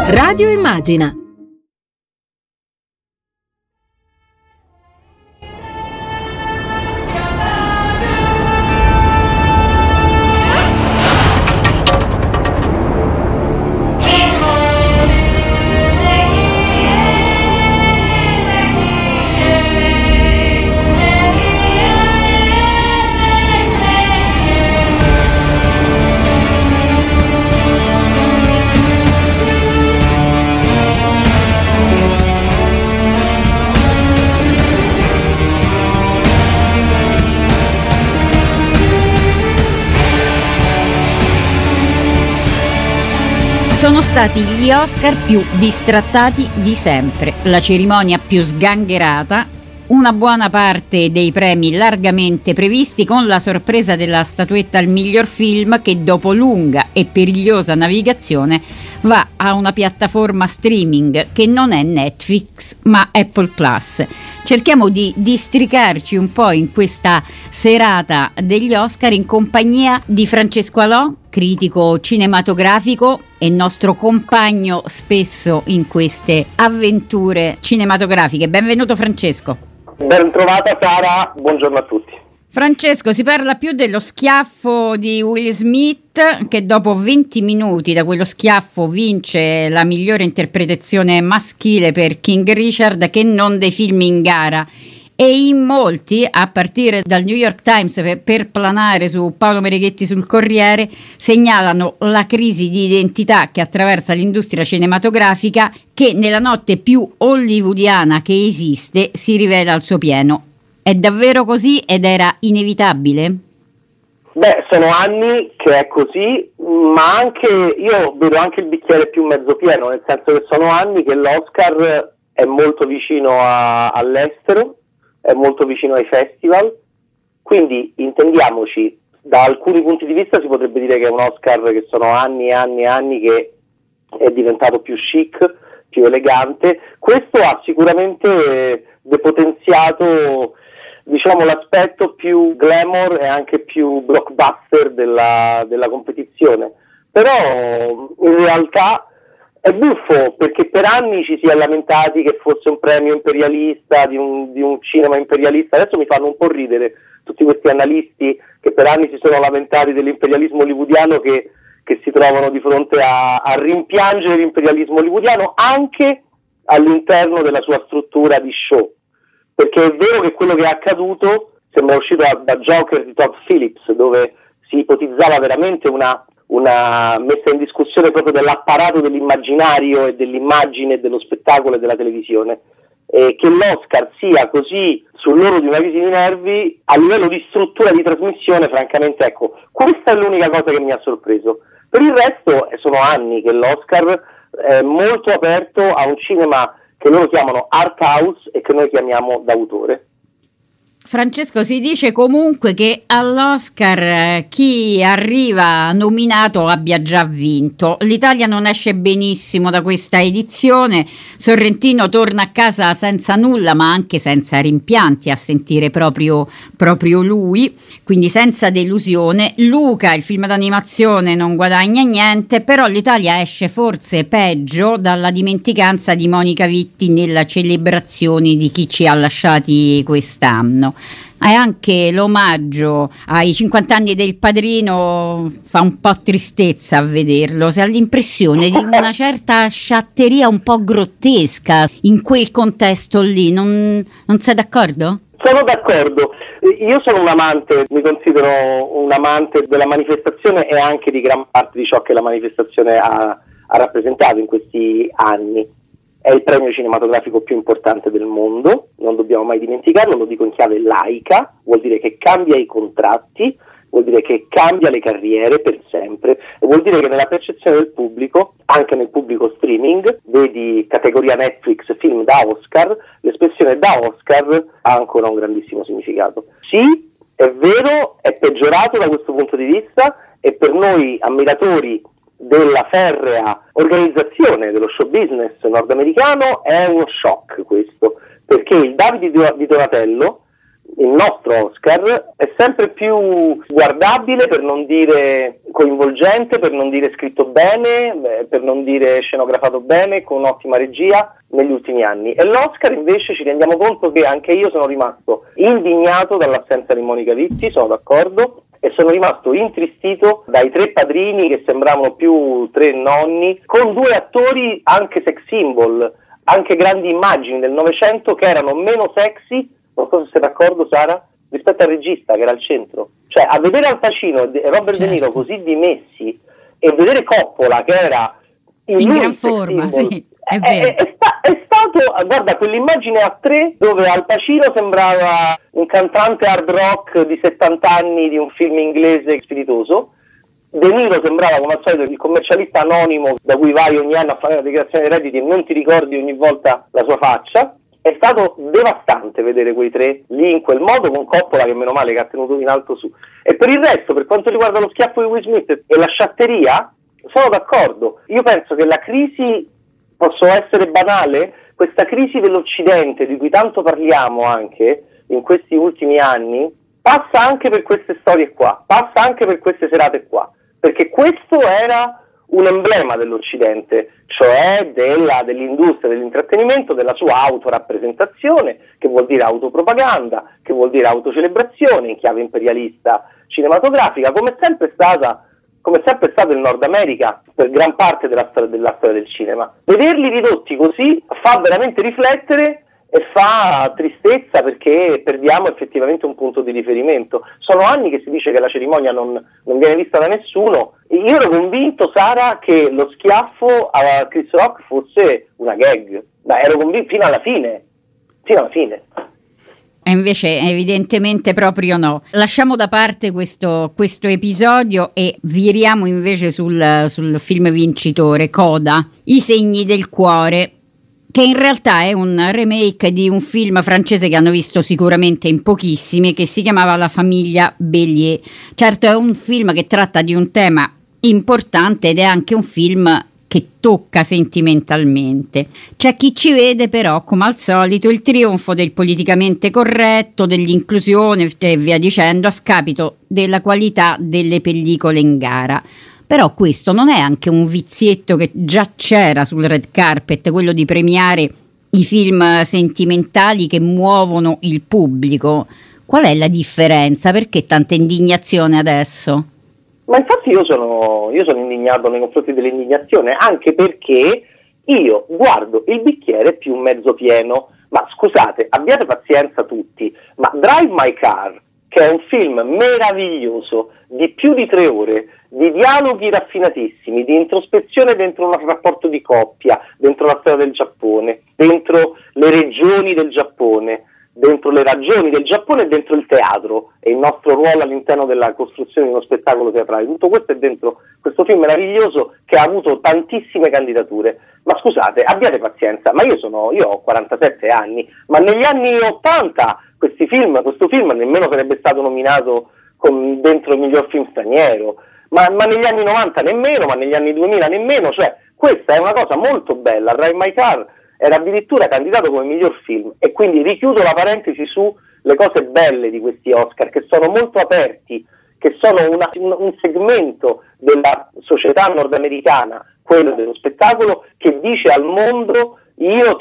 Radio Immagina. Sono stati gli Oscar più bistrattati di sempre, la cerimonia più sgangherata, una buona parte dei premi largamente previsti, con la sorpresa della statuetta al miglior film che dopo lunga e perigliosa navigazione va a una piattaforma streaming che non è Netflix ma Apple Plus. Cerchiamo di districarci un po' in questa serata degli Oscar in compagnia di Francesco Alò, critico cinematografico e nostro compagno spesso in queste avventure cinematografiche. Benvenuto Francesco. Ben trovata Sara, buongiorno a tutti. Francesco, si parla più dello schiaffo di Will Smith, che dopo 20 minuti da quello schiaffo vince la migliore interpretazione maschile per King Richard, che non dei film in gara. E in molti, a partire dal New York Times per planare su Paolo Mereghetti sul Corriere, segnalano la crisi di identità che attraversa l'industria cinematografica, che nella notte più hollywoodiana che esiste si rivela al suo pieno. È davvero così ed era inevitabile? Beh, sono anni che è così, ma anche io vedo anche il bicchiere più mezzo pieno, nel senso che sono anni che l'Oscar è molto vicino all'estero, è molto vicino ai festival, quindi intendiamoci, da alcuni punti di vista si potrebbe dire che è un Oscar che sono anni e anni e anni che è diventato più chic, più elegante. Questo ha sicuramente depotenziato, diciamo, l'aspetto più glamour e anche più blockbuster della competizione, però in realtà è buffo, perché per anni ci si è lamentati che fosse un premio imperialista, di un cinema imperialista. Adesso mi fanno un po' ridere tutti questi analisti che per anni si sono lamentati dell'imperialismo hollywoodiano, che si trovano di fronte a rimpiangere l'imperialismo hollywoodiano anche all'interno della sua struttura di show, perché è vero che quello che è accaduto sembra uscito da Joker di Todd Phillips, dove si ipotizzava veramente una messa in discussione proprio dell'apparato dell'immaginario e dell'immagine e dello spettacolo e della televisione, e che l'Oscar sia così sull'orlo di una crisi di nervi a livello di struttura di trasmissione. Francamente, ecco, questa è l'unica cosa che mi ha sorpreso. Per il resto sono anni che l'Oscar è molto aperto a un cinema che loro chiamano art house e che noi chiamiamo d'autore. Francesco, si dice comunque che all'Oscar chi arriva nominato abbia già vinto. L'Italia non esce benissimo da questa edizione. Sorrentino torna a casa senza nulla, ma anche senza rimpianti, a sentire proprio lui, quindi senza delusione. Luca, il film d'animazione, non guadagna niente, però l'Italia esce forse peggio dalla dimenticanza di Monica Vitti nella celebrazione di chi ci ha lasciati quest'anno. E anche l'omaggio ai 50 anni del Padrino fa un po' tristezza a vederlo, si ha l'impressione di una certa sciatteria un po' grottesca in quel contesto lì. Non sei d'accordo? Sono d'accordo, io sono mi considero un amante della manifestazione e anche di gran parte di ciò che la manifestazione ha rappresentato in questi anni. È il premio cinematografico più importante del mondo, non dobbiamo mai dimenticarlo, lo dico in chiave laica, vuol dire che cambia i contratti, vuol dire che cambia le carriere per sempre, e vuol dire che nella percezione del pubblico, anche nel pubblico streaming, vedi categoria Netflix, film da Oscar, l'espressione da Oscar ha ancora un grandissimo significato. Sì, è vero, è peggiorato da questo punto di vista, e per noi ammiratori della ferrea organizzazione dello show business nordamericano è uno shock questo, perché il Davide di Donatello il nostro Oscar è sempre più guardabile, per non dire coinvolgente, per non dire scritto bene, per non dire scenografato bene, con un'ottima regia negli ultimi anni. E l'Oscar invece ci rendiamo conto che anche io sono rimasto indignato dall'assenza di Monica Vitti, sono d'accordo, e sono rimasto intristito dai 3 padrini che sembravano più 3 nonni, con 2 attori anche sex symbol, anche grandi immagini del Novecento che erano meno sexy, non so se sei d'accordo Sara, rispetto al regista che era al centro. Cioè, a vedere Al Pacino e Robert De Niro così dimessi, e vedere Coppola che era in gran forma, sì, è vero. È stato, guarda, quell'immagine a 3 dove Al Pacino sembrava un cantante hard rock di 70 anni di un film inglese spiritoso, De Niro sembrava come al solito il commercialista anonimo da cui vai ogni anno a fare la dichiarazione dei redditi e non ti ricordi ogni volta la sua faccia. È stato devastante vedere quei 3 lì in quel modo, con Coppola che meno male che ha tenuto in alto su. E per il resto, per quanto riguarda lo schiaffo di Will Smith e la sciatteria, sono d'accordo. Io penso che la crisi, posso essere banale, questa crisi dell'Occidente di cui tanto parliamo anche in questi ultimi anni, passa anche per queste storie qua, passa anche per queste serate qua, perché questo era un emblema dell'Occidente, cioè dell'industria dell'intrattenimento, della sua autorappresentazione, che vuol dire autopropaganda, che vuol dire autocelebrazione in chiave imperialista cinematografica, come è sempre stato il Nord America per gran parte della storia del cinema. Vederli ridotti così fa veramente riflettere e fa tristezza, perché perdiamo effettivamente un punto di riferimento. Sono anni che si dice che la cerimonia non viene vista da nessuno. Io ero convinto, Sara, che lo schiaffo a Chris Rock fosse una gag, ma ero convinto fino alla fine. E invece evidentemente proprio no. Lasciamo da parte questo episodio e viriamo invece sul film vincitore, Coda, I segni del cuore, che in realtà è un remake di un film francese che hanno visto sicuramente in pochissimi, che si chiamava La famiglia Bélier. Certo, è un film che tratta di un tema importante ed è anche un film che tocca sentimentalmente. C'è chi ci vede però, come al solito, il trionfo del politicamente corretto, dell'inclusione e via dicendo, a scapito della qualità delle pellicole in gara. Però questo non è anche un vizietto che già c'era sul red carpet, quello di premiare i film sentimentali che muovono il pubblico? Qual è la differenza? Perché tanta indignazione adesso? Ma infatti io sono indignato nei confronti dell'indignazione, anche perché io guardo il bicchiere più mezzo pieno. Ma scusate, abbiate pazienza tutti, ma Drive My Car, che è un film meraviglioso, di più di 3 ore, di dialoghi raffinatissimi, di introspezione dentro un rapporto di coppia, dentro la storia del Giappone, dentro le regioni del Giappone, dentro le ragioni del Giappone e dentro il teatro e il nostro ruolo all'interno della costruzione di uno spettacolo teatrale. Tutto questo è dentro questo film meraviglioso che ha avuto tantissime candidature. Ma scusate, abbiate pazienza, ma io ho 47 anni, ma negli anni 80 questo film nemmeno sarebbe stato nominato dentro il miglior film straniero, ma negli anni 90 nemmeno, ma negli anni 2000 nemmeno. Cioè, questa è una cosa molto bella. Drive My Car era addirittura candidato come miglior film, e quindi richiudo la parentesi sulle cose belle di questi Oscar, che sono molto aperti, che sono un segmento della società nordamericana, quello dello spettacolo, che dice al mondo: io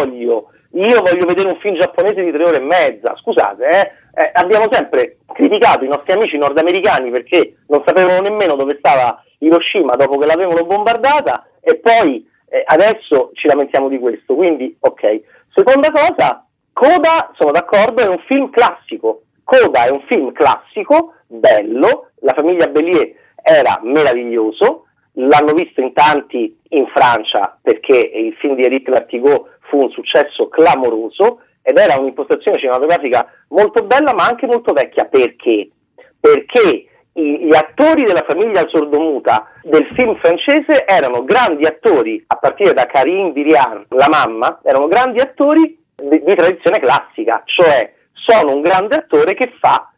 voglio vedere un film giapponese di 3 ore e mezza. Scusate, abbiamo sempre criticato i nostri amici nordamericani perché non sapevano nemmeno dove stava Hiroshima dopo che l'avevano bombardata, e poi adesso ci lamentiamo di questo. Quindi, ok. Seconda cosa, Coda, sono d'accordo, è un film classico. Coda è un film classico, bello. La famiglia Bélier era meraviglioso, l'hanno visto in tanti in Francia perché il film di Éric Lartigot fu un successo clamoroso ed era un'impostazione cinematografica molto bella, ma anche molto vecchia. Perché? Perché gli attori della famiglia sordomuta del film francese erano grandi attori, a partire da Karine Viriard, la mamma, erano grandi attori di tradizione classica, cioè sono un grande attore che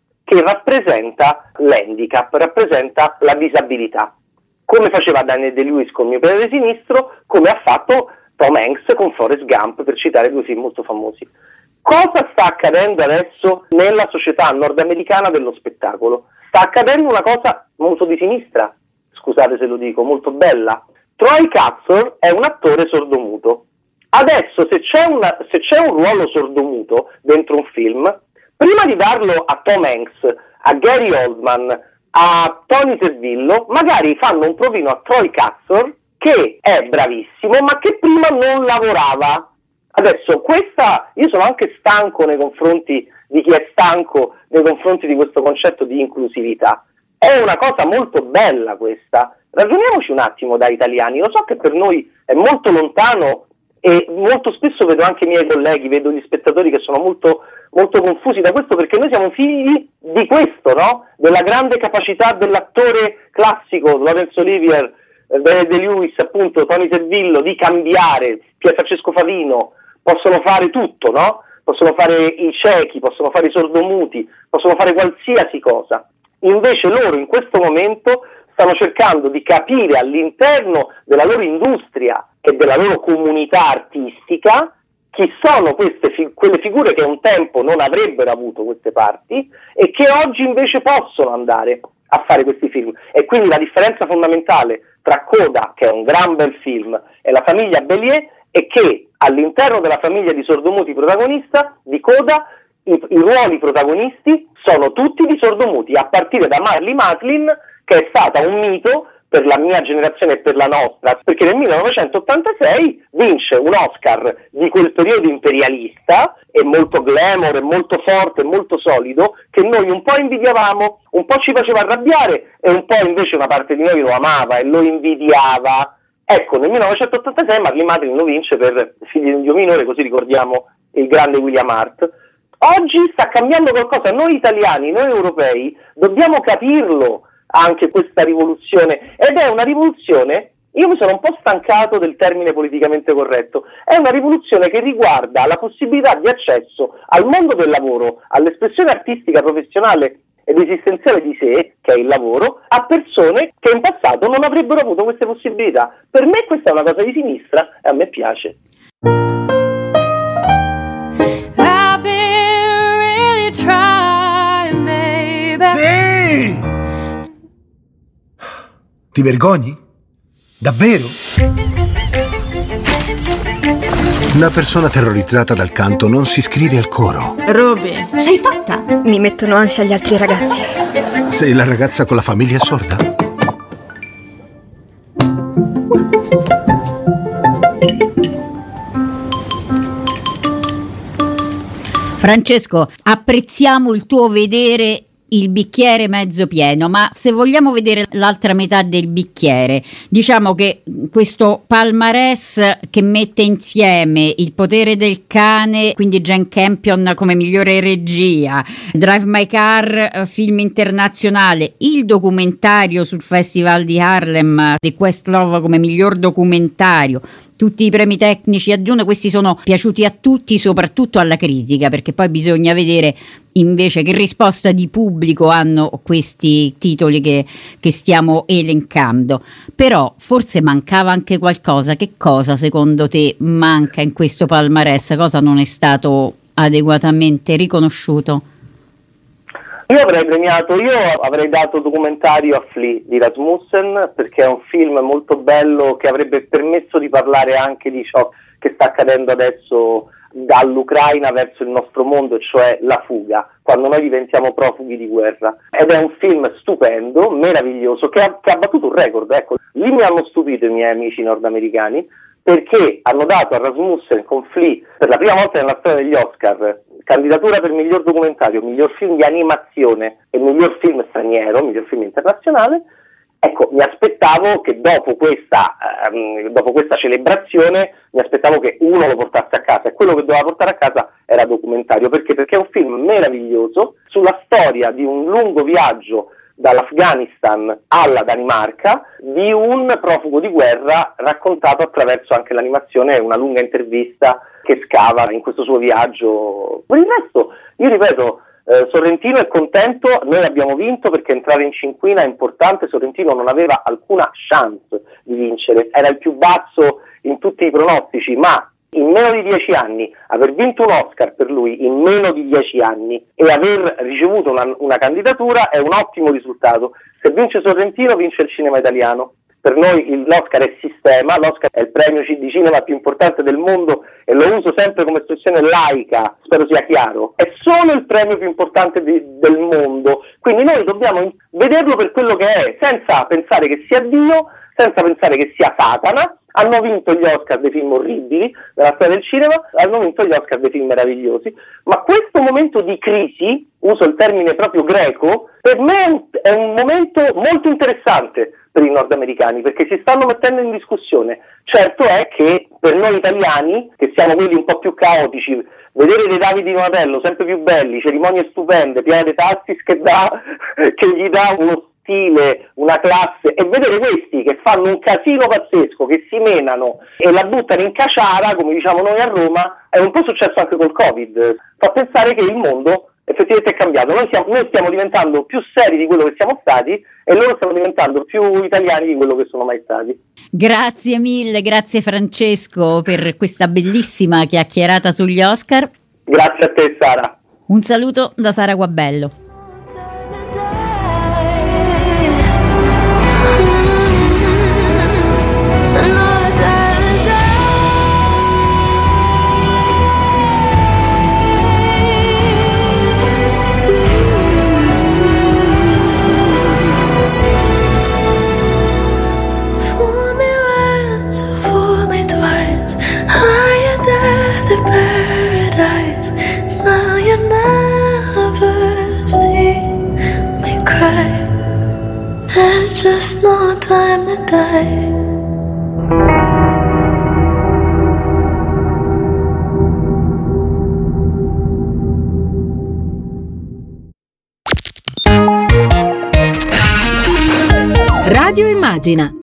rappresenta l'handicap, rappresenta la disabilità, come faceva Daniel De-Lewis con Mio Piede Sinistro, come ha fatto Tom Hanks con Forrest Gump, per citare 2 film molto famosi. Cosa sta accadendo adesso nella società nordamericana dello spettacolo? Sta accadendo una cosa molto di sinistra, scusate se lo dico, molto bella. Troy Kotsur è un attore sordomuto. Adesso se c'è un ruolo sordomuto dentro un film, prima di darlo a Tom Hanks, a Gary Oldman, a Tony Servillo, magari fanno un provino a Troy Kotsur, che è bravissimo, ma che prima non lavorava. Adesso io sono anche stanco nei confronti di chi è stanco, nei confronti di questo concetto di inclusività. È una cosa molto bella questa. Ragioniamoci un attimo da italiani. Lo so che per noi è molto lontano e molto spesso vedo anche i miei colleghi, vedo gli spettatori che sono molto, molto confusi da questo, perché noi siamo figli di questo, no? Della grande capacità dell'attore classico, Laurence Olivier, De Lewis, appunto, Tony Servillo, di cambiare, Pier Francesco Favino, possono fare tutto, no? Possono fare i ciechi, possono fare i sordomuti, possono fare qualsiasi cosa. Invece loro in questo momento stanno cercando di capire all'interno della loro industria e della loro comunità artistica chi sono quelle figure che un tempo non avrebbero avuto queste parti e che oggi invece possono andare a fare questi film. E quindi la differenza fondamentale tra Coda, che è un gran bel film, e La famiglia Bélier è che all'interno della famiglia di sordomuti protagonista di Coda i ruoli protagonisti sono tutti di sordomuti, a partire da Marlee Matlin, che è stata un mito per la mia generazione e per la nostra, perché nel 1986 vince un Oscar di quel periodo imperialista, e molto glamour, e molto forte, e molto solido, che noi un po' invidiavamo, un po' ci faceva arrabbiare e un po' invece una parte di noi lo amava e lo invidiava. Ecco, nel 1986 Marlee Matlin lo vince per Figli di un Dio minore, così ricordiamo il grande William Hart. Oggi sta cambiando qualcosa, noi italiani, noi europei, dobbiamo capirlo anche questa rivoluzione, ed è una rivoluzione, io mi sono un po' stancato del termine politicamente corretto, è una rivoluzione che riguarda la possibilità di accesso al mondo del lavoro, all'espressione artistica, professionale ed esistenziale di sé, che è il lavoro, a persone che in passato non avrebbero avuto queste possibilità. Per me questa è una cosa di sinistra e a me piace. Sì! Ti vergogni? Davvero? Una persona terrorizzata dal canto non si iscrive al coro. Roby, sei fatta? Mi mettono ansia gli altri ragazzi. Sei la ragazza con la famiglia sorda? Francesco, apprezziamo il tuo vedere il bicchiere mezzo pieno, ma se vogliamo vedere l'altra metà del bicchiere, diciamo che questo palmarès che mette insieme Il potere del cane, quindi Jane Campion come migliore regia, Drive My Car, film internazionale, il documentario sul Festival di Harlem di Questlove come miglior documentario, tutti i premi tecnici a Dune, questi sono piaciuti a tutti, soprattutto alla critica, perché poi bisogna vedere invece che risposta di pubblico hanno questi titoli che stiamo elencando. Però forse mancava anche qualcosa. Che cosa secondo te manca in questo palmarès? Cosa non è stato adeguatamente riconosciuto? Io avrei dato documentario a Flea di Rasmussen, perché è un film molto bello che avrebbe permesso di parlare anche di ciò che sta accadendo adesso dall'Ucraina verso il nostro mondo, cioè la fuga, quando noi diventiamo profughi di guerra. Ed è un film stupendo, meraviglioso, che ha battuto un record. Ecco, lì mi hanno stupito i miei amici nordamericani, perché hanno dato a Rasmussen con Flea, per la prima volta nella storia degli Oscar, candidatura per miglior documentario, miglior film di animazione e miglior film straniero, miglior film internazionale. Ecco, mi aspettavo che dopo questa celebrazione, mi aspettavo che uno lo portasse a casa, e quello che doveva portare a casa era documentario. Perché è un film meraviglioso sulla storia di un lungo viaggio dall'Afghanistan alla Danimarca di un profugo di guerra, raccontato attraverso anche l'animazione e una lunga intervista che scava in questo suo viaggio. Per il resto, io ripeto, Sorrentino è contento, noi abbiamo vinto, perché entrare in cinquina è importante. Sorrentino non aveva alcuna chance di vincere, era il più basso in tutti i pronostici, ma in meno di 10 anni, aver vinto un Oscar per lui in meno di 10 anni e aver ricevuto una candidatura è un ottimo risultato. Se vince Sorrentino, vince il cinema italiano. Per noi l'Oscar è sistema, l'Oscar è il premio di cinema più importante del mondo e lo uso sempre come espressione laica, spero sia chiaro. È solo il premio più importante del mondo, quindi noi dobbiamo vederlo per quello che è, senza pensare che sia Dio, senza pensare che sia Satana. Hanno vinto gli Oscar dei film orribili nella storia del cinema, hanno vinto gli Oscar dei film meravigliosi, ma questo momento di crisi, uso il termine proprio greco, per me è un momento molto interessante per i nordamericani, perché si stanno mettendo in discussione. Certo è che per noi italiani, che siamo quelli un po' più caotici, vedere dei Davide Donatello sempre più belli, cerimonie stupende, Piana de Tassis che gli dà uno stile, una classe, e vedere questi che fanno un casino pazzesco, che si menano e la buttano in caciara, come diciamo noi a Roma, è un po' successo anche col Covid. Fa pensare che il mondo effettivamente è cambiato. Noi stiamo diventando più seri di quello che siamo stati e loro stanno diventando più italiani di quello che sono mai stati. Grazie mille, grazie Francesco per questa bellissima chiacchierata sugli Oscar. Grazie a te, Sara. Un saluto da Sara Guabello. There's just no time to die. Radio Immagina,